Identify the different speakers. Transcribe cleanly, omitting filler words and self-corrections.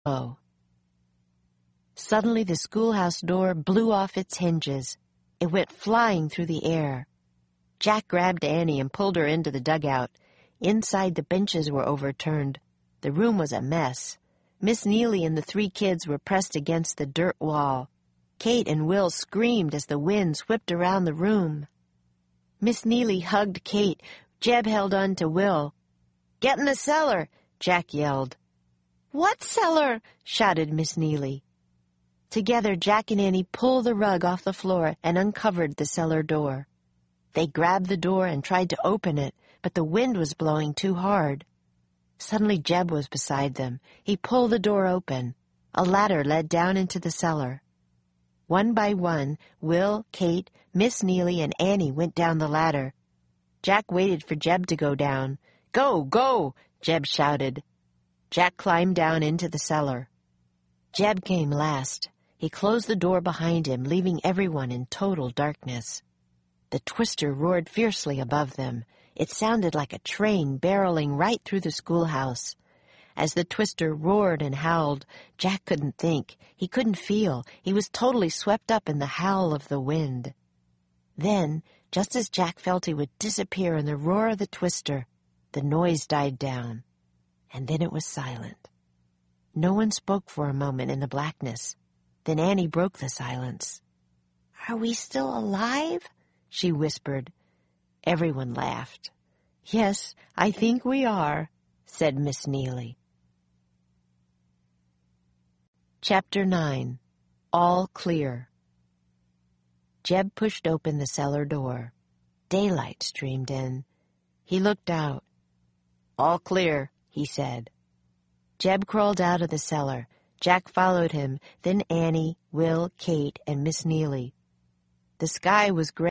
Speaker 1: Oh. Suddenly the schoolhouse door blew off its hinges. It went flying through the air. Jack grabbed Annie and pulled her into the dugout. Inside, the benches were overturned. The room was a mess. Miss Neely and the 3 kids were pressed against the dirt wall. Kate and Will screamed as the wind whipped around the room. Miss Neely hugged Kate. Jeb held on to Will. "Get in the cellar," Jack yelled. "What cellar?" shouted Miss Neely. Together, Jack and Annie pulled the rug off the floor and uncovered the cellar door. They grabbed the door and tried to open it, but the wind was blowing too hard. Suddenly, Jeb was beside them. He pulled the door open. A ladder led down into the cellar. One by one, Will, Kate, Miss Neely, and Annie went down the ladder. Jack waited for Jeb to go down. "Go, go!" Jeb shouted. Jack climbed down into the cellar. Jeb came last. He closed the door behind him, leaving everyone in total darkness. The twister roared fiercely above them. It sounded like a train barreling right through the schoolhouse. As the twister roared and howled, Jack couldn't think. He couldn't feel. He was totally swept up in the howl of the wind. Then, just as Jack felt he would disappear in the roar of the twister, the noise died down. And then it was silent. No one spoke for a moment in the blackness. Then Annie broke the silence. "Are we still alive?" she whispered. Everyone laughed. "Yes, I think we are," said Miss Neely. Chapter 9. All Clear. Jeb pushed open the cellar door. Daylight streamed in. He looked out. "All clear," he said. Jeb crawled out of the cellar. Jack followed him, then Annie, Will, Kate, and Miss Neely. The sky was gray.